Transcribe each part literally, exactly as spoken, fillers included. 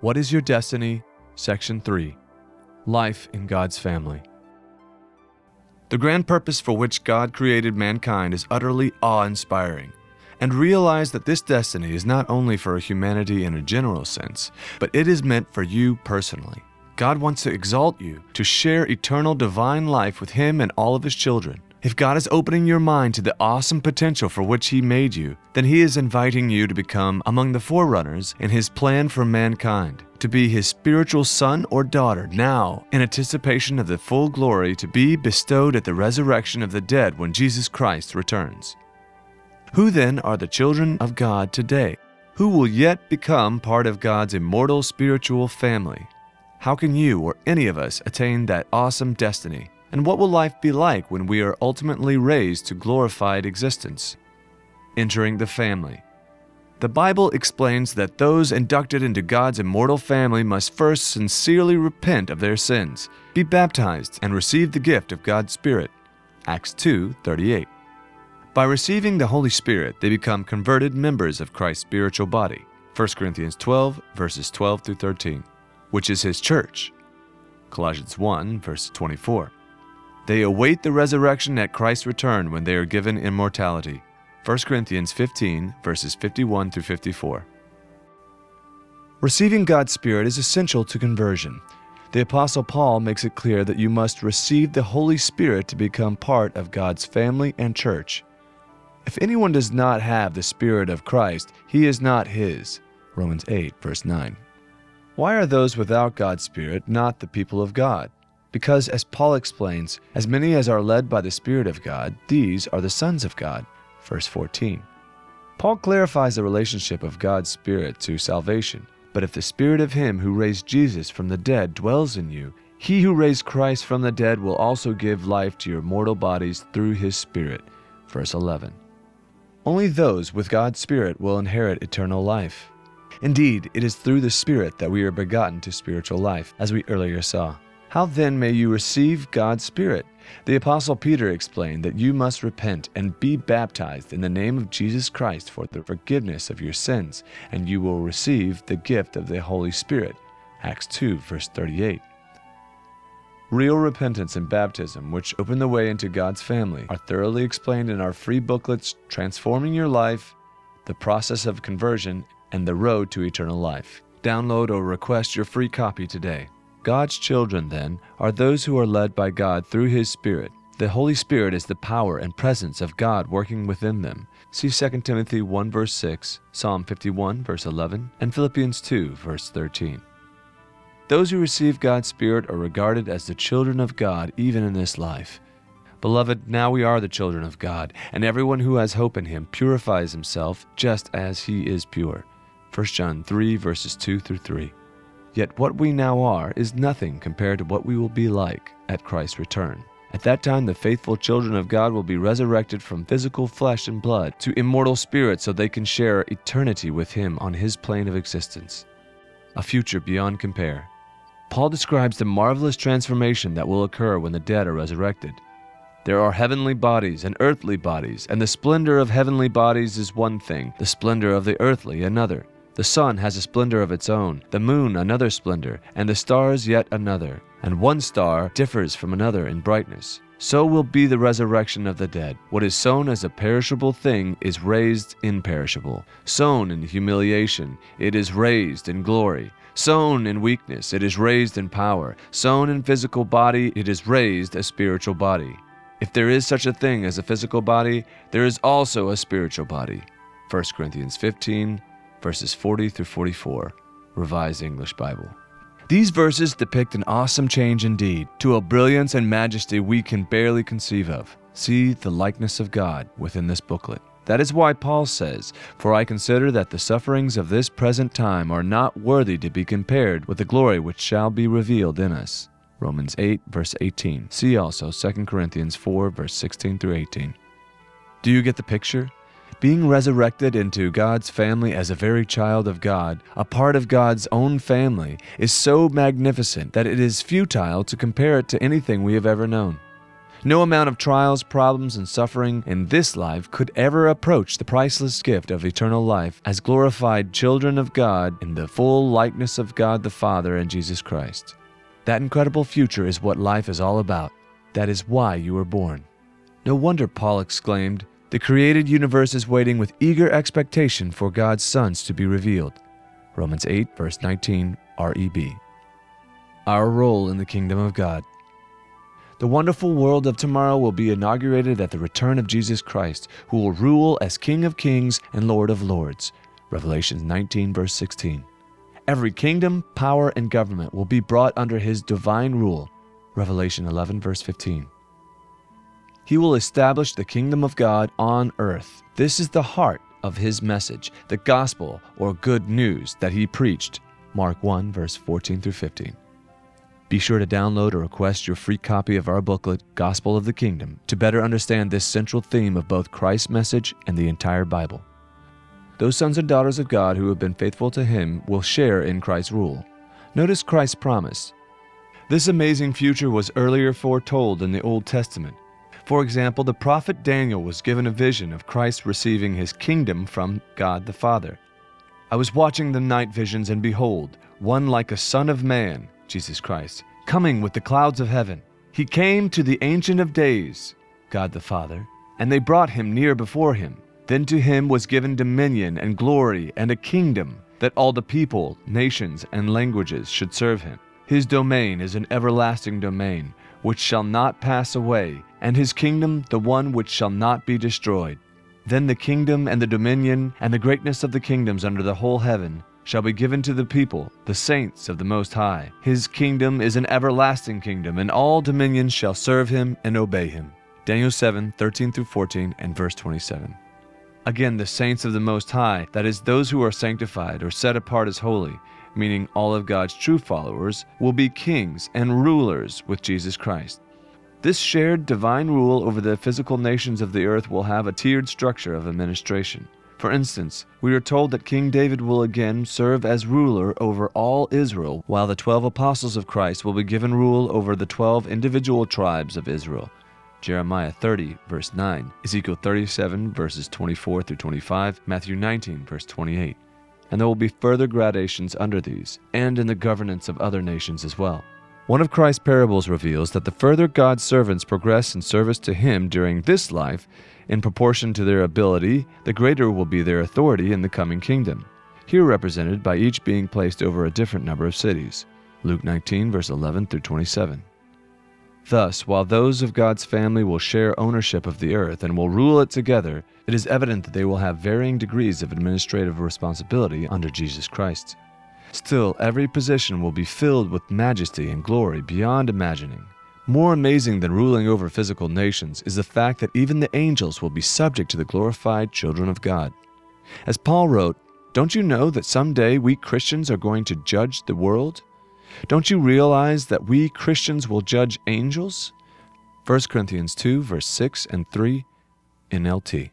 What is your destiny? Section three. Life in God's family. The grand purpose for which God created mankind is utterly awe-inspiring. And realize that this destiny is not only for humanity in a general sense, but it is meant for you personally. God wants to exalt you to share eternal divine life with Him and all of His children. If God is opening your mind to the awesome potential for which He made you, then He is inviting you to become among the forerunners in His plan for mankind, to be His spiritual son or daughter now, in anticipation of the full glory to be bestowed at the resurrection of the dead when Jesus Christ returns. Who then are the children of God today? Who will yet become part of God's immortal spiritual family? How can you or any of us attain that awesome destiny? And what will life be like when we are ultimately raised to glorified existence? Entering the family. The Bible explains that those inducted into God's immortal family must first sincerely repent of their sins, be baptized, and receive the gift of God's Spirit. Acts two thirty-eight. By receiving the Holy Spirit, they become converted members of Christ's spiritual body. First Corinthians twelve, verses twelve through thirteen, which is His church. Colossians one, verse twenty-four. They await the resurrection at Christ's return when they are given immortality. First Corinthians fifteen, verses fifty-one through fifty-four. Receiving God's Spirit is essential to conversion. The Apostle Paul makes it clear that you must receive the Holy Spirit to become part of God's family and church. If anyone does not have the Spirit of Christ, he is not His. Romans eight, verse nine. Why are those without God's Spirit not the people of God? Because, as Paul explains, as many as are led by the Spirit of God, these are the sons of God. Verse fourteen. Paul clarifies the relationship of God's Spirit to salvation. But if the Spirit of Him who raised Jesus from the dead dwells in you, He who raised Christ from the dead will also give life to your mortal bodies through His Spirit. Verse eleven. Only those with God's Spirit will inherit eternal life. Indeed, it is through the Spirit that we are begotten to spiritual life, as we earlier saw. How then may you receive God's Spirit? The Apostle Peter explained that you must repent and be baptized in the name of Jesus Christ for the forgiveness of your sins, and you will receive the gift of the Holy Spirit. Acts two, verse thirty-eight. Real repentance and baptism, which open the way into God's family, are thoroughly explained in our free booklets, Transforming Your Life, The Process of Conversion, and The Road to Eternal Life. Download or request your free copy today. God's children, then, are those who are led by God through His Spirit. The Holy Spirit is the power and presence of God working within them. See Second Timothy one, verse six, Psalm fifty-one, verse eleven, and Philippians two, verse thirteen. Those who receive God's Spirit are regarded as the children of God even in this life. Beloved, now we are the children of God, and everyone who has hope in Him purifies himself just as He is pure. First John three, verses two through three. Yet what we now are is nothing compared to what we will be like at Christ's return. At that time, the faithful children of God will be resurrected from physical flesh and blood to immortal spirits so they can share eternity with Him on His plane of existence. A future beyond compare. Paul describes the marvelous transformation that will occur when the dead are resurrected. There are heavenly bodies and earthly bodies, and the splendor of heavenly bodies is one thing, the splendor of the earthly another. The sun has a splendor of its own, the moon another splendor, and the stars yet another. And one star differs from another in brightness. So will be the resurrection of the dead. What is sown as a perishable thing is raised imperishable. Sown in humiliation, it is raised in glory. Sown in weakness, it is raised in power. Sown in physical body, it is raised a spiritual body. If there is such a thing as a physical body, there is also a spiritual body. First Corinthians fifteen, verses forty through forty-four, Revised English Bible. These verses depict an awesome change indeed, to a brilliance and majesty we can barely conceive of. See the likeness of God within this booklet. That is why Paul says, "For I consider that the sufferings of this present time are not worthy to be compared with the glory which shall be revealed in us." Romans eight, verse eighteen. See also Second Corinthians four, verse sixteen through eighteen. Do you get the picture? Being resurrected into God's family as a very child of God, a part of God's own family, is so magnificent that it is futile to compare it to anything we have ever known. No amount of trials, problems, and suffering in this life could ever approach the priceless gift of eternal life as glorified children of God in the full likeness of God the Father and Jesus Christ. That incredible future is what life is all about. That is why you were born. No wonder Paul exclaimed, "The created universe is waiting with eager expectation for God's sons to be revealed." Romans eight, verse nineteen, R E B. Our role in the kingdom of God. The wonderful world of tomorrow will be inaugurated at the return of Jesus Christ, who will rule as King of Kings and Lord of Lords. Revelation nineteen, verse sixteen. Every kingdom, power, and government will be brought under his divine rule. Revelation eleven, verse fifteen. He will establish the kingdom of God on earth. This is the heart of his message, the gospel or good news that he preached. Mark one, verse fourteen through fifteen. Be sure to download or request your free copy of our booklet, Gospel of the Kingdom, to better understand this central theme of both Christ's message and the entire Bible. Those sons and daughters of God who have been faithful to him will share in Christ's rule. Notice Christ's promise. This amazing future was earlier foretold in the Old Testament. For example, the prophet Daniel was given a vision of Christ receiving his kingdom from God the Father. I was watching the night visions, and behold, one like a son of man, Jesus Christ, coming with the clouds of heaven. He came to the Ancient of Days, God the Father, and they brought him near before him. Then to him was given dominion and glory and a kingdom, that all the people, nations, and languages should serve him. His domain is an everlasting domain, which shall not pass away, and his kingdom the one which shall not be destroyed. Then the kingdom and the dominion and the greatness of the kingdoms under the whole heaven shall be given to the people, the saints of the Most High. His kingdom is an everlasting kingdom, and all dominions shall serve him and obey him. Daniel seven, thirteen through fourteen, and verse twenty-seven. Again, the saints of the Most High, that is, those who are sanctified or set apart as holy, meaning all of God's true followers, will be kings and rulers with Jesus Christ. This shared divine rule over the physical nations of the earth will have a tiered structure of administration. For instance, we are told that King David will again serve as ruler over all Israel, while the twelve apostles of Christ will be given rule over the twelve individual tribes of Israel. Jeremiah thirty, verse nine, Ezekiel thirty-seven, verses twenty-four through twenty-five, Matthew nineteen, verse twenty-eight. And there will be further gradations under these, and in the governance of other nations as well. One of Christ's parables reveals that the further God's servants progress in service to him during this life, in proportion to their ability, the greater will be their authority in the coming kingdom, here represented by each being placed over a different number of cities. Luke nineteen, verse eleven through twenty-seven. Thus, while those of God's family will share ownership of the earth and will rule it together, it is evident that they will have varying degrees of administrative responsibility under Jesus Christ. Still, every position will be filled with majesty and glory beyond imagining. More amazing than ruling over physical nations is the fact that even the angels will be subject to the glorified children of God. As Paul wrote, "Don't you know that someday we Christians are going to judge the world? Don't you realize that we Christians will judge angels?" First Corinthians two, verse six and three, N L T.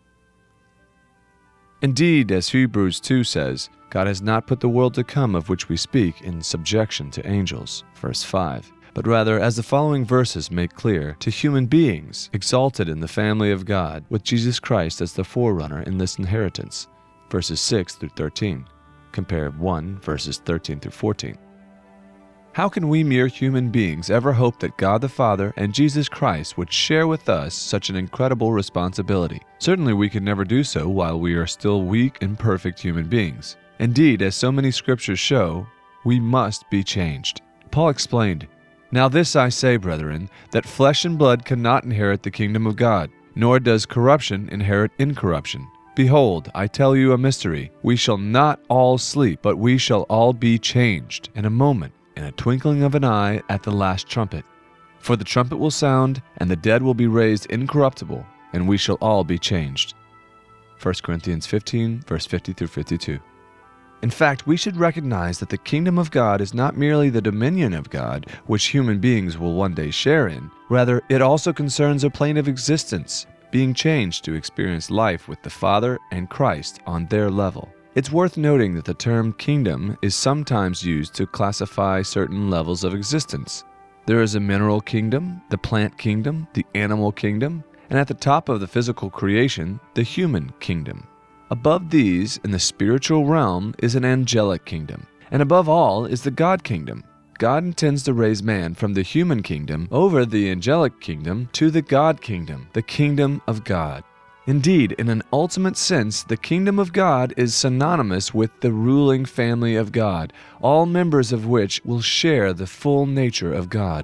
Indeed, as Hebrews two says, God has not put the world to come of which we speak in subjection to angels, verse five, but rather, as the following verses make clear, to human beings exalted in the family of God, with Jesus Christ as the forerunner in this inheritance, verses six through thirteen. Compare one, verses thirteen through fourteen. How can we mere human beings ever hope that God the Father and Jesus Christ would share with us such an incredible responsibility? Certainly we could never do so while we are still weak, imperfect human beings. Indeed, as so many scriptures show, we must be changed. Paul explained, "Now this I say, brethren, that flesh and blood cannot inherit the kingdom of God, nor does corruption inherit incorruption. Behold, I tell you a mystery. We shall not all sleep, but we shall all be changed in a moment, in a twinkling of an eye, at the last trumpet. For the trumpet will sound, and the dead will be raised incorruptible, and we shall all be changed." First Corinthians fifteen, verse fifty through fifty-two. In fact, we should recognize that the kingdom of God is not merely the dominion of God, which human beings will one day share in. Rather, it also concerns a plane of existence, being changed to experience life with the Father and Christ on their level. It's worth noting that the term kingdom is sometimes used to classify certain levels of existence. There is a mineral kingdom, the plant kingdom, the animal kingdom, and at the top of the physical creation, the human kingdom. Above these, in the spiritual realm, is an angelic kingdom, and above all is the God kingdom. God intends to raise man from the human kingdom over the angelic kingdom to the God kingdom, the kingdom of God. Indeed, in an ultimate sense, the kingdom of God is synonymous with the ruling family of God, all members of which will share the full nature of God.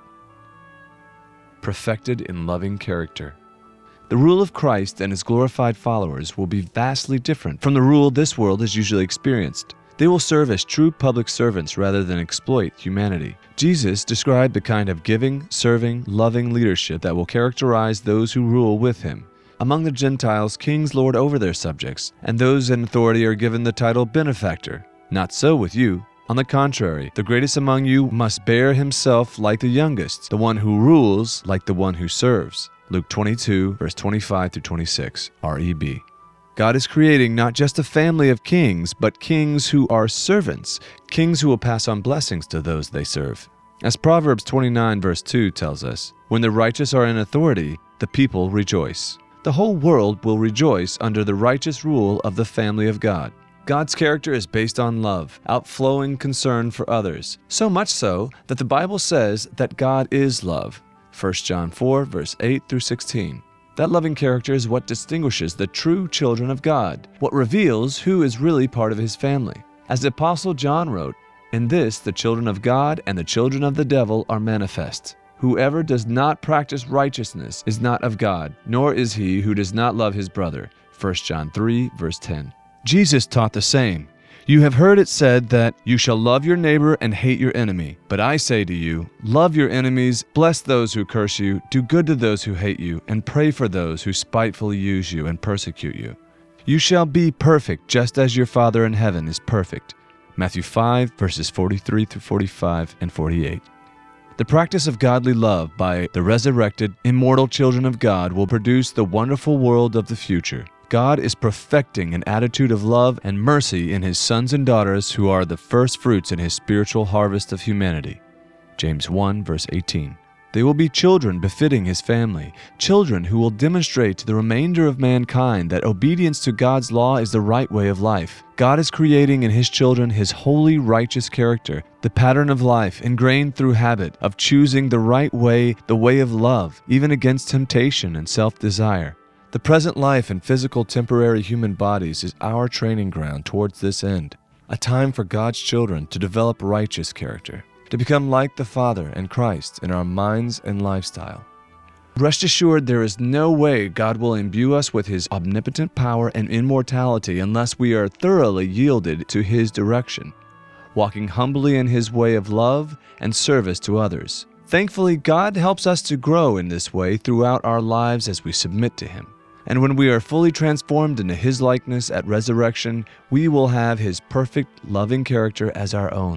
Perfected in loving character. The rule of Christ and his glorified followers will be vastly different from the rule this world has usually experienced. They will serve as true public servants rather than exploit humanity. Jesus described the kind of giving, serving, loving leadership that will characterize those who rule with him. Among the Gentiles, kings lord over their subjects, and those in authority are given the title benefactor. Not so with you. On the contrary, the greatest among you must bear himself like the youngest, the one who rules like the one who serves. Luke twenty-two, verse twenty-five through twenty-six, R E B. God is creating not just a family of kings, but kings who are servants, kings who will pass on blessings to those they serve. As Proverbs twenty-nine, verse two tells us, when the righteous are in authority, the people rejoice. The whole world will rejoice under the righteous rule of the family of God. God's character is based on love, outflowing concern for others, so much so that the Bible says that God is love. First John four, verse eight through sixteen. That loving character is what distinguishes the true children of God, what reveals who is really part of his family. As the Apostle John wrote, "In this the children of God and the children of the devil are manifest. Whoever does not practice righteousness is not of God, nor is he who does not love his brother." First John three, verse ten. Jesus taught the same. You have heard it said that you shall love your neighbor and hate your enemy. But I say to you, love your enemies, bless those who curse you, do good to those who hate you, and pray for those who spitefully use you and persecute you. You shall be perfect, just as your Father in heaven is perfect. Matthew five, verses forty-three through forty-five and forty-eight. The practice of godly love by the resurrected, immortal children of God will produce the wonderful world of the future. God is perfecting an attitude of love and mercy in his sons and daughters who are the first fruits in his spiritual harvest of humanity. James one, verse eighteen. They will be children befitting his family, children who will demonstrate to the remainder of mankind that obedience to God's law is the right way of life. God is creating in his children his holy, righteous character, the pattern of life ingrained through habit of choosing the right way, the way of love, even against temptation and self-desire. The present life in physical, temporary human bodies is our training ground towards this end, a time for God's children to develop righteous character, to become like the Father and Christ in our minds and lifestyle. Rest assured, there is no way God will imbue us with his omnipotent power and immortality unless we are thoroughly yielded to his direction, walking humbly in his way of love and service to others. Thankfully, God helps us to grow in this way throughout our lives as we submit to him. And when we are fully transformed into his likeness at resurrection, we will have his perfect, loving character as our own.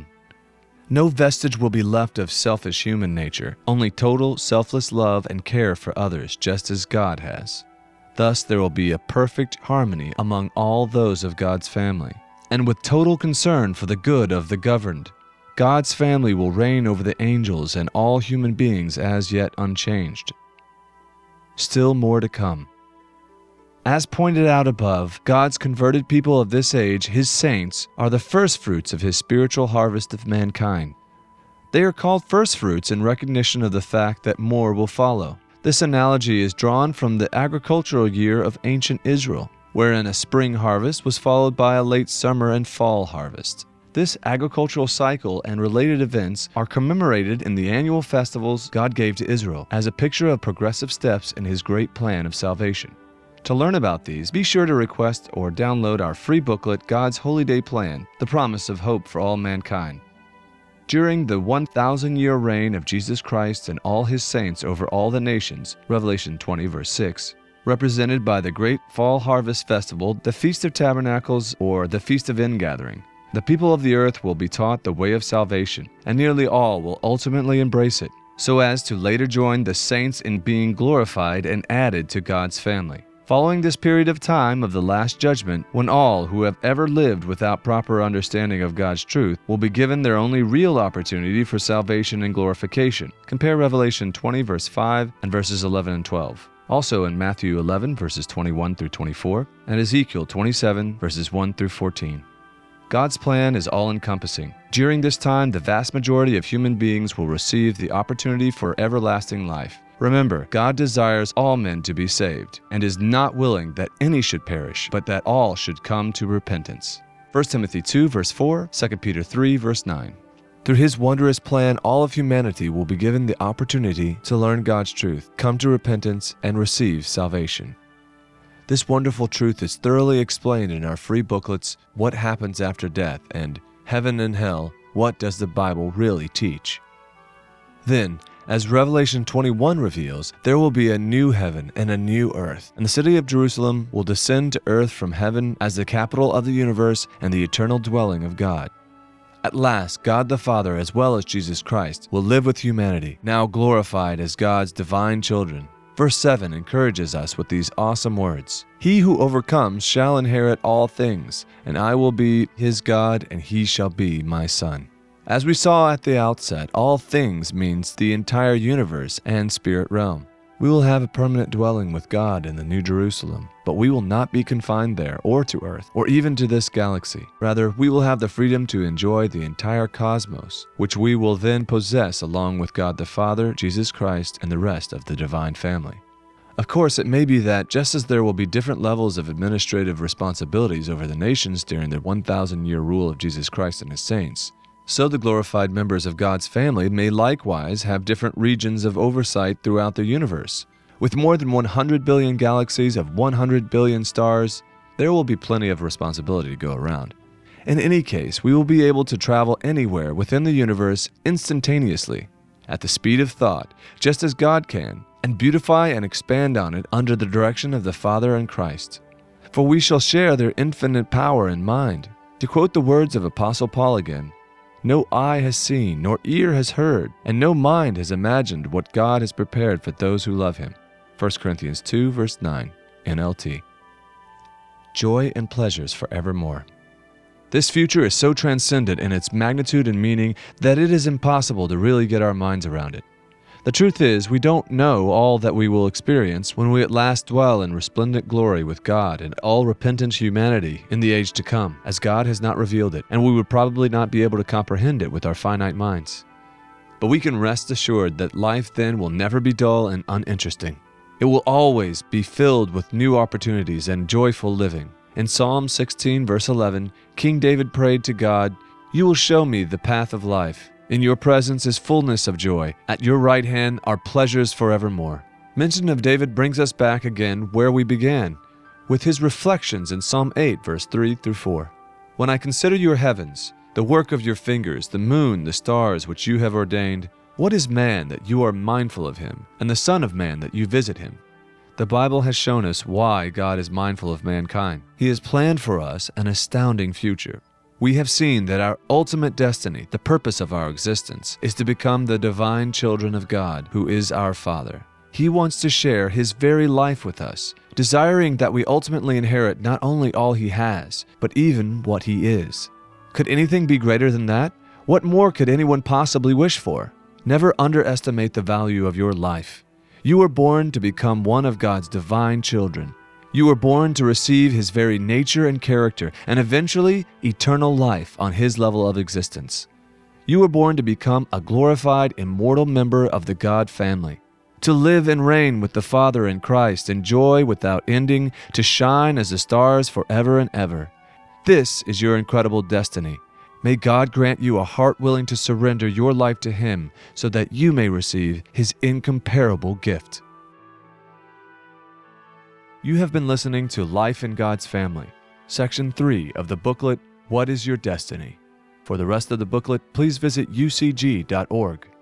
No vestige will be left of selfish human nature, only total, selfless love and care for others, just as God has. Thus, there will be a perfect harmony among all those of God's family, and with total concern for the good of the governed. God's family will reign over the angels and all human beings as yet unchanged. Still more to come. As pointed out above, God's converted people of this age, his saints, are the first fruits of his spiritual harvest of mankind. They are called first fruits in recognition of the fact that more will follow. This analogy is drawn from the agricultural year of ancient Israel, wherein a spring harvest was followed by a late summer and fall harvest. This agricultural cycle and related events are commemorated in the annual festivals God gave to Israel as a picture of progressive steps in his great plan of salvation. To learn about these, be sure to request or download our free booklet, God's Holy Day Plan, The Promise of Hope for All Mankind. During the one thousand year reign of Jesus Christ and all his saints over all the nations, Revelation twenty, verse six, represented by the great fall harvest festival, the Feast of Tabernacles, or the Feast of Ingathering, the people of the earth will be taught the way of salvation, and nearly all will ultimately embrace it, so as to later join the saints in being glorified and added to God's family. Following this period of time of the Last Judgment, when all who have ever lived without proper understanding of God's truth will be given their only real opportunity for salvation and glorification. Compare Revelation twenty, verse five, and verses eleven and twelve. Also in Matthew eleven, verses twenty-one through twenty-four, and Ezekiel twenty-seven, verses one through fourteen. God's plan is all-encompassing. During this time, the vast majority of human beings will receive the opportunity for everlasting life. Remember, God desires all men to be saved, and is not willing that any should perish, but that all should come to repentance. First Timothy two, verse four, Second Peter three, verse nine. Through His wondrous plan, all of humanity will be given the opportunity to learn God's truth, come to repentance, and receive salvation. This wonderful truth is thoroughly explained in our free booklets, What Happens After Death, and Heaven and Hell, What Does the Bible Really Teach? Then, as Revelation twenty-one reveals, there will be a new heaven and a new earth, and the city of Jerusalem will descend to earth from heaven as the capital of the universe and the eternal dwelling of God. At last, God the Father, as well as Jesus Christ, will live with humanity, now glorified as God's divine children. Verse seven encourages us with these awesome words. He who overcomes shall inherit all things, and I will be his God, and he shall be my son. As we saw at the outset, all things means the entire universe and spirit realm. We will have a permanent dwelling with God in the New Jerusalem, but we will not be confined there or to earth or even to this galaxy. Rather, we will have the freedom to enjoy the entire cosmos, which we will then possess along with God the Father, Jesus Christ, and the rest of the divine family. Of course, it may be that just as there will be different levels of administrative responsibilities over the nations during the one thousand year rule of Jesus Christ and His saints, so the glorified members of God's family may likewise have different regions of oversight throughout the universe. With more than one hundred billion galaxies of one hundred billion stars, there will be plenty of responsibility to go around. In any case, we will be able to travel anywhere within the universe instantaneously, at the speed of thought, just as God can, and beautify and expand on it under the direction of the Father and Christ. For we shall share their infinite power and mind. To quote the words of Apostle Paul again, no eye has seen, nor ear has heard, and no mind has imagined what God has prepared for those who love Him. First Corinthians two, verse nine, N L T. Joy and pleasures forevermore. This future is so transcendent in its magnitude and meaning that it is impossible to really get our minds around it. The truth is, we don't know all that we will experience when we at last dwell in resplendent glory with God and all repentant humanity in the age to come, as God has not revealed it, and we would probably not be able to comprehend it with our finite minds. But we can rest assured that life then will never be dull and uninteresting. It will always be filled with new opportunities and joyful living. In Psalm sixteen, verse eleven, King David prayed to God, "You will show me the path of life. In your presence is fullness of joy. At your right hand are pleasures forevermore." Mention of David brings us back again where we began, with his reflections in Psalm eight, verse three through four. "When I consider your heavens, the work of your fingers, the moon, the stars which you have ordained, what is man that you are mindful of him, and the son of man that you visit him?" The Bible has shown us why God is mindful of mankind. He has planned for us an astounding future. We have seen that our ultimate destiny, the purpose of our existence, is to become the divine children of God, who is our Father. He wants to share His very life with us, desiring that we ultimately inherit not only all He has, but even what He is. Could anything be greater than that? What more could anyone possibly wish for? Never underestimate the value of your life. You were born to become one of God's divine children. You were born to receive His very nature and character, and eventually eternal life on His level of existence. You were born to become a glorified, immortal member of the God family, to live and reign with the Father in Christ in joy without ending, to shine as the stars forever and ever. This is your incredible destiny. May God grant you a heart willing to surrender your life to Him so that you may receive His incomparable gift. You have been listening to Life in God's Family, Section three of the booklet, What is Your Destiny? For the rest of the booklet, please visit u c g dot org.